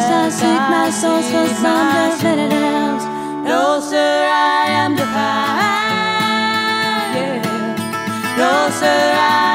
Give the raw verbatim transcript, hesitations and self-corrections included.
as I seek my source for something else. Closer I am to find, yeah. Closer I